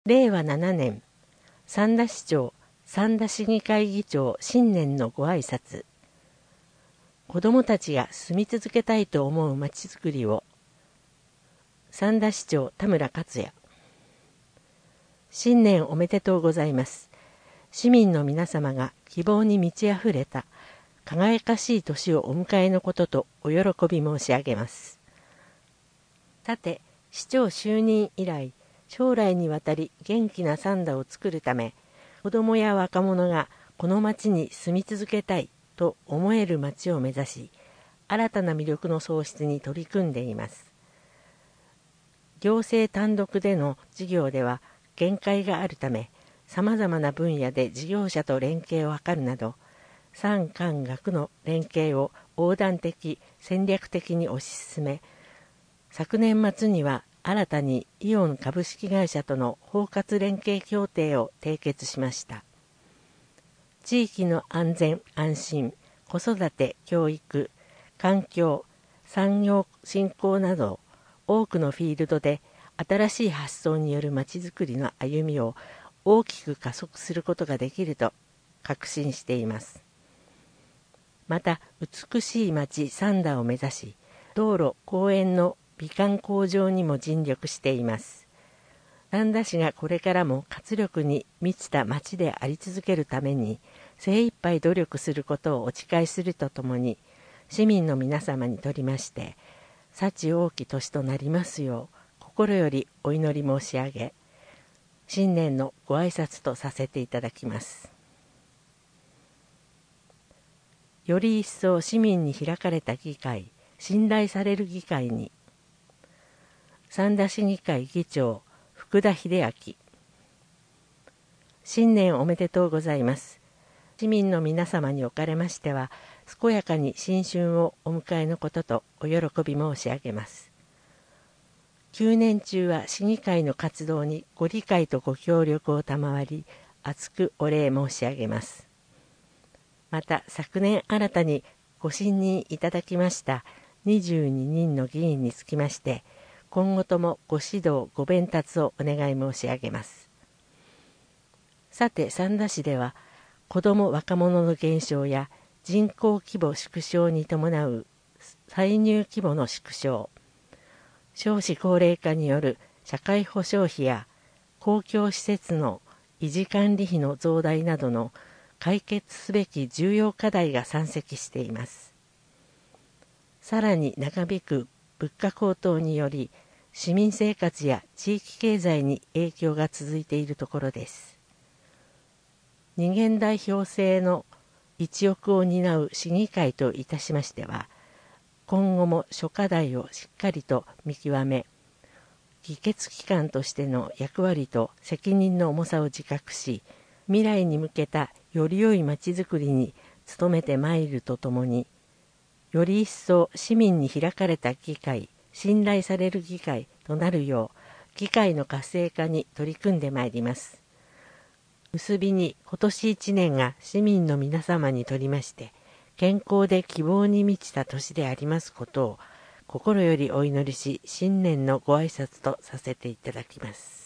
令和7年、三田市長、三田市議会議長新年のご挨拶。子どもたちが住み続けたいと思うまちづくりを。三田市長田村克也。新年おめでとうございます。市民の皆様が希望に満ち溢れた輝かしい年をお迎えのこととお喜び申し上げます。さて、市長就任以来、将来にわたり元気な三田を作るため、子どもや若者がこの町に住み続けたいと思える町を目指し、新たな魅力の創出に取り組んでいます。行政単独での事業では限界があるため、さまざまな分野で事業者と連携を図るなど、産官学の連携を横断的、戦略的に推し進め、昨年末には新たにイオン株式会社との包括連携協定を締結しました。地域の安全・安心、子育て・教育、環境、産業振興など多くのフィールドで新しい発想によるまちづくりの歩みを大きく加速することができると確信しています。また、美しい町三田を目指し、道路・公園の美観向上にも尽力しています。三田市がこれからも活力に満ちた町であり続けるために精一杯努力することをお誓いするとともに、市民の皆様にとりまして幸多き年となりますよう心よりお祈り申し上げ、新年のご挨拶とさせていただきます。より一層市民に開かれた議会、信頼される議会に。三田市議会議長福田秀明。新年おめでとうございます。市民の皆様におかれましては、健やかに新春をお迎えのこととお喜び申し上げます。9年中は市議会の活動にご理解とご協力を賜り、厚くお礼申し上げます。また、昨年新たにご信任いただきました22人の議員につきまして、今後ともご指導ご鞭達をお願い申し上げます。さて、三田市では子ども若者の減少や人口規模縮小に伴う歳入規模の縮小、少子高齢化による社会保障費や公共施設の維持管理費の増大などの解決すべき重要課題が山積しています。さらに長引く物価高騰により市民生活や地域経済に影響が続いているところです。二元代表制の一翼を担う市議会といたしましては、今後も諸課題をしっかりと見極め、議決機関としての役割と責任の重さを自覚し、未来に向けたより良いまちづくりに努めてまいるとともに、より一層市民に開かれた議会、信頼される議会となるよう、議会の活性化に取り組んでまいります。結びに今年1年が市民の皆様にとりまして、健康で希望に満ちた年でありますことを、心よりお祈りし、新年のご挨拶とさせていただきます。